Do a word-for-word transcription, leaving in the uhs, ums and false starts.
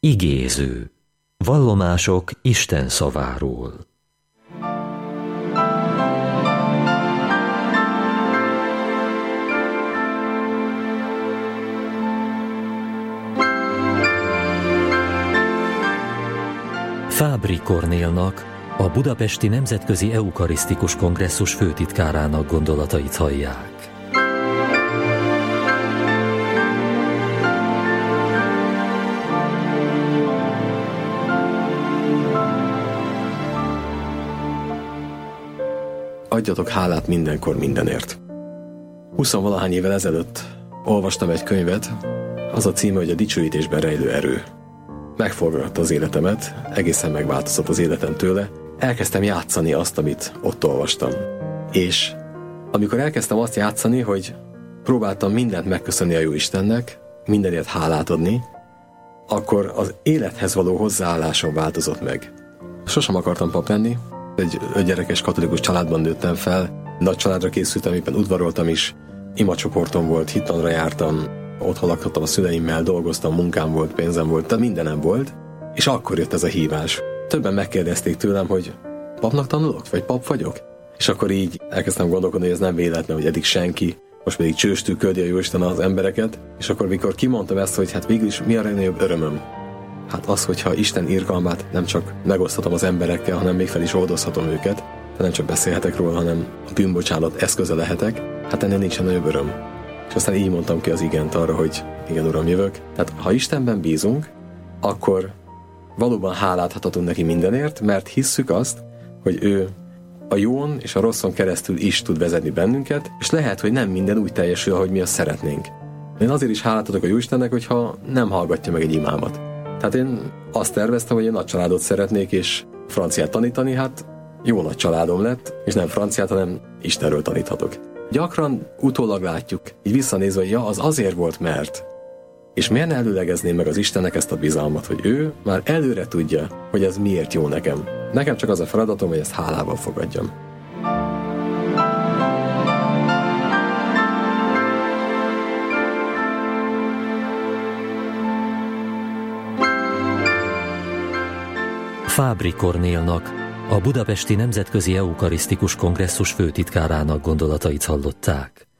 Igéző. Vallomások Isten szaváról. Fábry Kornélnak, a Budapesti Nemzetközi Eukarisztikus Kongresszus főtitkárának gondolatait hallják. Adjatok hálát mindenkor mindenért. Huszonvalahány évvel ezelőtt olvastam egy könyvet, az a címe, hogy a dicsőítésben rejlő erő. Megforgatta az életemet, egészen megváltozott az életem tőle. Elkezdtem játszani azt, amit ott olvastam. És amikor elkezdtem azt játszani, hogy próbáltam mindent megköszönni a Jóistennek, mindenért hálát adni, akkor az élethez való hozzáállásom változott meg. Sosem akartam pap lenni, egy ötgyerekes katolikus családban nőttem fel, nagy családra készültem, éppen udvaroltam is, imacsoportom volt, hittanra jártam, otthon lakhattam a szüleimmel, dolgoztam, munkám volt, pénzem volt, tehát mindenem volt, és akkor jött ez a hívás. Többen megkérdezték tőlem, hogy papnak tanulok, vagy pap vagyok? És akkor így elkezdtem gondolkodni, hogy ez nem véletlen, hogy eddig senki, most pedig csőstül küldi a Jóisten az embereket, és akkor mikor kimondtam ezt, hogy hát végül is mi a legnagyobb örömöm? Hát az, hogyha Isten irgalmát nem csak megoszthatom az emberekkel, hanem még fel is oldozhatom őket, de nem csak beszélhetek róla, hanem a bűnbocsánat eszköze lehetek, hát ennél nincsen nagyobb öröm. És aztán így mondtam ki az igent arra, hogy igen, Uram, jövök. Tehát ha Istenben bízunk, akkor valóban hálát adhatunk neki mindenért, mert hisszük azt, hogy ő a jón és a rosszon keresztül is tud vezetni bennünket, és lehet, hogy nem minden úgy teljesül, ahogy mi azt szeretnénk. Én azért is hálát adok a Jóistennek, hogyha nem hallgatja meg egy imámat. Tehát én azt terveztem, hogy én nagy családot szeretnék, és franciát tanítani, hát jó nagy családom lett, és nem franciát, hanem Istenről taníthatok. Gyakran utólag látjuk, így visszanézve, hogy ja, az azért volt, mert. És miért ne előlegezném meg az Istennek ezt a bizalmat, hogy ő már előre tudja, hogy ez miért jó nekem. Nekem csak az a feladatom, hogy ezt hálával fogadjam. Fábry Kornélnak, a Budapesti Nemzetközi Eukarisztikus Kongresszus főtitkárának gondolatait hallották.